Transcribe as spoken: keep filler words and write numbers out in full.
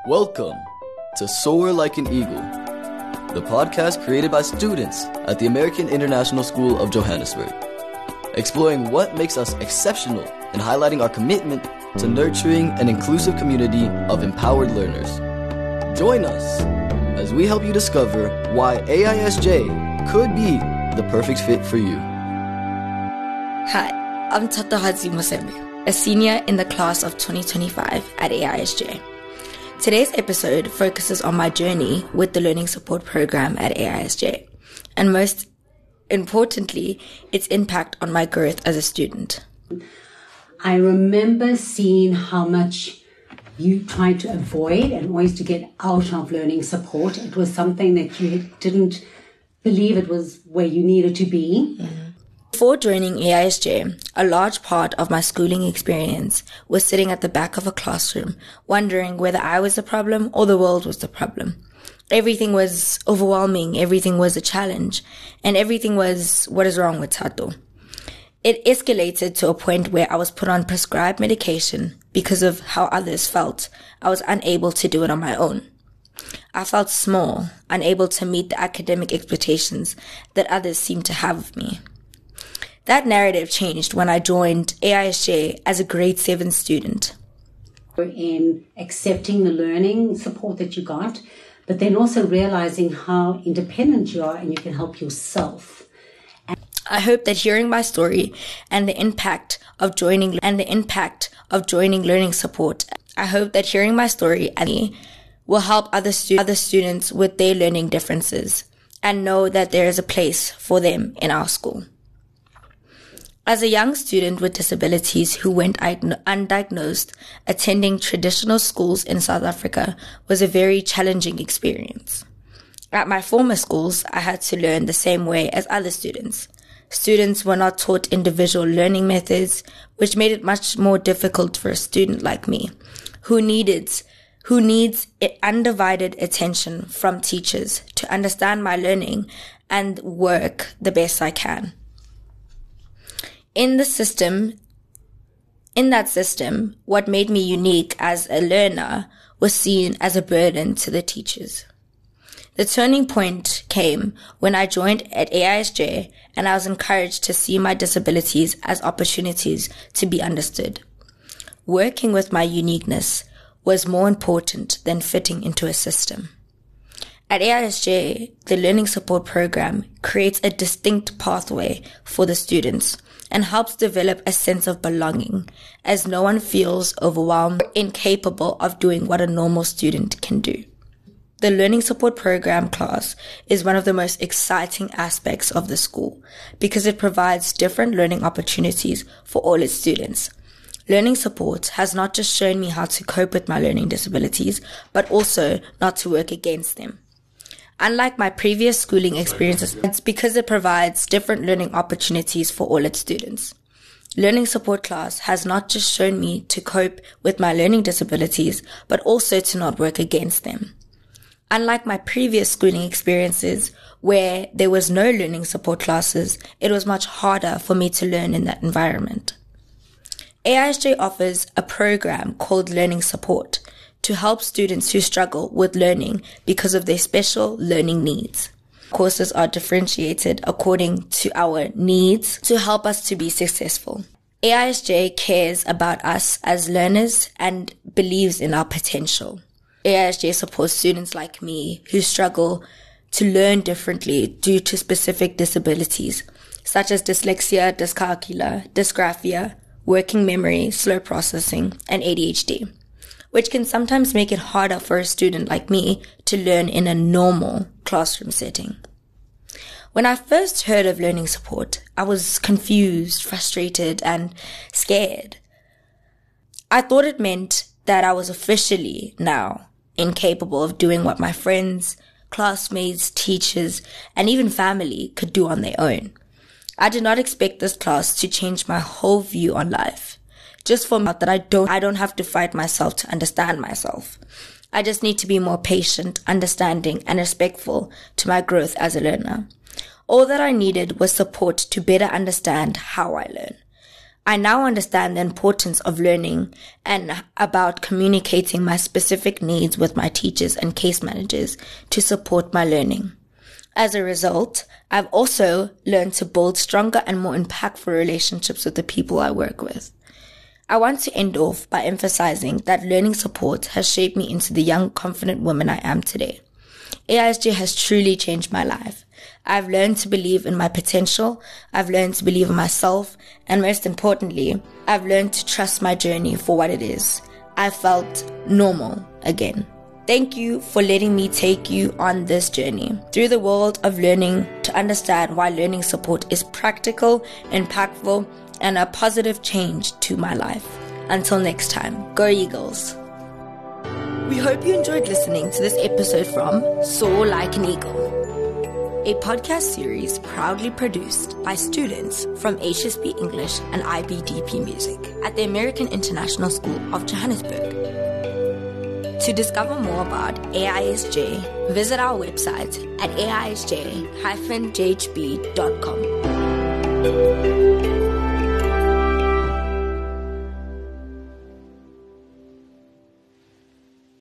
Welcome to Soar Like an Eagle, the podcast created by students at the American International School of Johannesburg, exploring what makes us exceptional and highlighting our commitment to nurturing an inclusive community of empowered learners. Join us as we help you discover why A I S J could be the perfect fit for you. Hi, I'm Tatohatsi Mosembe, a senior in the class of twenty twenty-five at A I S J. Today's episode focuses on my journey with the Learning Support Program at A I S J, and most importantly, its impact on my growth as a student. I remember seeing how much you tried to avoid and always to get out of learning support. It was something that you didn't believe it was where you needed to be. Mm-hmm. Before joining A I S J, a large part of my schooling experience was sitting at the back of a classroom, wondering whether I was the problem or the world was the problem. Everything was overwhelming, everything was a challenge, and everything was, what is wrong with Tato? It escalated to a point where I was put on prescribed medication because of how others felt. I was unable to do it on my own. I felt small, unable to meet the academic expectations that others seemed to have of me. That narrative changed when I joined A I S J as a grade seven student. In accepting the learning support that you got, but then also realizing how independent you are and you can help yourself. And I hope that hearing my story and the impact of joining and the impact of joining learning support, I hope that hearing my story and me will help other stu- other students with their learning differences and know that there is a place for them in our school. As a young student with disabilities who went undiagnosed, attending traditional schools in South Africa was a very challenging experience. At my former schools, I had to learn the same way as other students. Students were not taught individual learning methods, which made it much more difficult for a student like me, who needed, who needs undivided attention from teachers to understand my learning and work the best I can. In the system, in that system, what made me unique as a learner was seen as a burden to the teachers. The turning point came when I joined at A I S J and I was encouraged to see my disabilities as opportunities to be understood. Working with my uniqueness was more important than fitting into a system. At A I S J, the Learning Support Program creates a distinct pathway for the students and helps develop a sense of belonging, as no one feels overwhelmed or incapable of doing what a normal student can do. The Learning Support Program class is one of the most exciting aspects of the school because it provides different learning opportunities for all its students. Learning support has not just shown me how to cope with my learning disabilities, but also not to work against them. Unlike my previous schooling experiences, it's because it provides different learning opportunities for all its students. Learning support class has not just shown me to cope with my learning disabilities, but also to not work against them. Unlike my previous schooling experiences, where there was no learning support classes, it was much harder for me to learn in that environment. A I S J offers a program called Learning Support to help students who struggle with learning because of their special learning needs. Courses are differentiated according to our needs to help us to be successful. A I S J cares about us as learners and believes in our potential. A I S J supports students like me who struggle to learn differently due to specific disabilities, such as dyslexia, dyscalculia, dysgraphia, working memory, slow processing, and A D H D, which can sometimes make it harder for a student like me to learn in a normal classroom setting. When I first heard of learning support, I was confused, frustrated, and scared. I thought it meant that I was officially now incapable of doing what my friends, classmates, teachers, and even family could do on their own. I did not expect this class to change my whole view on life. Just for me that I don't, I don't have to fight myself to understand myself. I just need to be more patient, understanding, and respectful to my growth as a learner. All that I needed was support to better understand how I learn. I now understand the importance of learning and about communicating my specific needs with my teachers and case managers to support my learning. As a result, I've also learned to build stronger and more impactful relationships with the people I work with. I want to end off by emphasizing that learning support has shaped me into the young, confident woman I am today. A I S J has truly changed my life. I've learned to believe in my potential, I've learned to believe in myself, and most importantly, I've learned to trust my journey for what it is. I felt normal again. Thank you for letting me take you on this journey through the world of learning to understand why learning support is practical, impactful, and a positive change to my life. Until next time, go Eagles! We hope you enjoyed listening to this episode from Soar Like an Eagle, a podcast series proudly produced by students from H S B English and I B D P Music at the American International School of Johannesburg. To discover more about A I S J, visit our website at a i s j dash j h b dot com.